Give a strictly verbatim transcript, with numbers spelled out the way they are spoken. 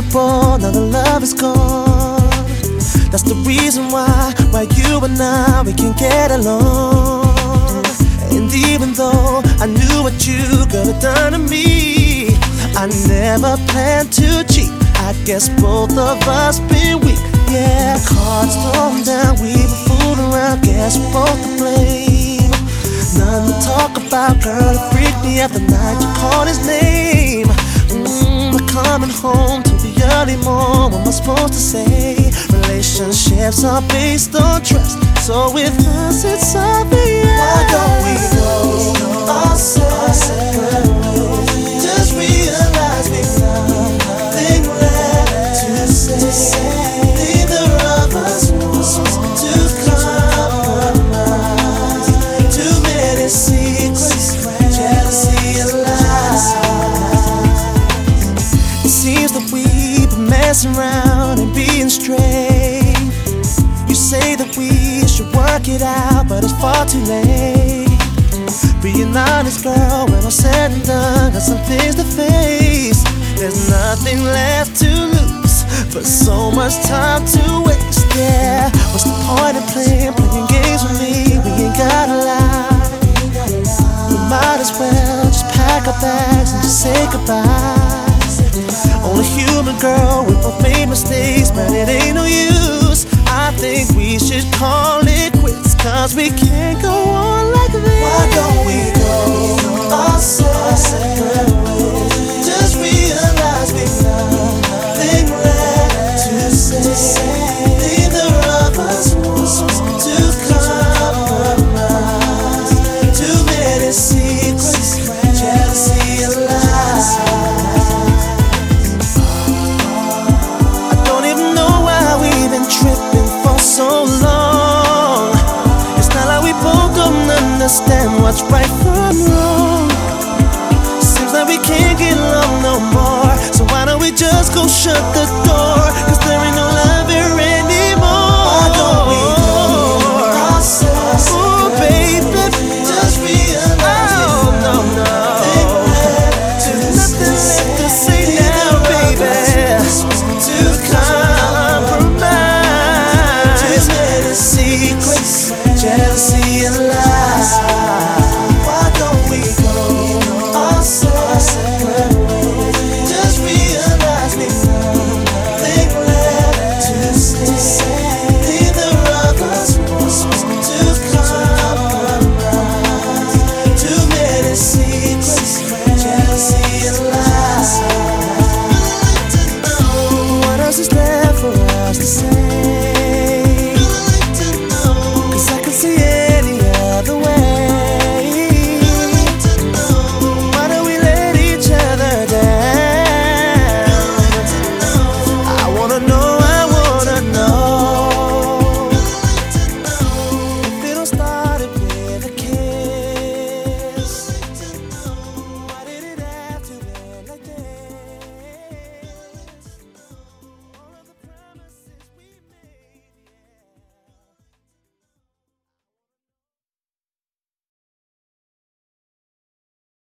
before, now the love is gone. That's the reason why, why you and I, we can get along. And even though I knew what you could have done to me, I never planned to cheat. I guess both of us been weak. Yeah, cards thrown down, we been fooling around, guess we're both to blame. Nothing to talk about, girl, it freaked me out the night you called his name. Mm, we're coming home to the early morning, what am I supposed to say? Relationships are based on trust, so with us it's obvious. Why don't we go our separate ways? Just realize we've nothing left to say. Neither of us wants to compromise. Too many secrets, jealousy and lies. It seems that we've been messing around and being straight. You say that we should work it out, but it's far too late. Being honest, girl, when I'm said and done, got some things to face. There's nothing left to lose, but so much time to waste. Yeah, what's the point in playing, playing games with me? We ain't got a lie. We might as well just pack our bags and just say goodbye. Only human, girl, we both made mistakes, but it ain't no use. I think we should call it quits, cause we can't go on like this. Why don't we go our separate ways? Just realize we've nothing left to say. Neither of us wants to compromise. Too many secrets, jealousy and lies. I don't even know why we've been tripping for so long. It's not like we both don't understand what's right from wrong. Seems like we can't get along no more, so why don't we just go shut the door? Cause there ain't no love here anymore. Why don't we go our separate ways? Ooh, baby, just realize oh, no, no. There's nothing left to say now, baby. To compromise. Too many secrets, jealousy and lies.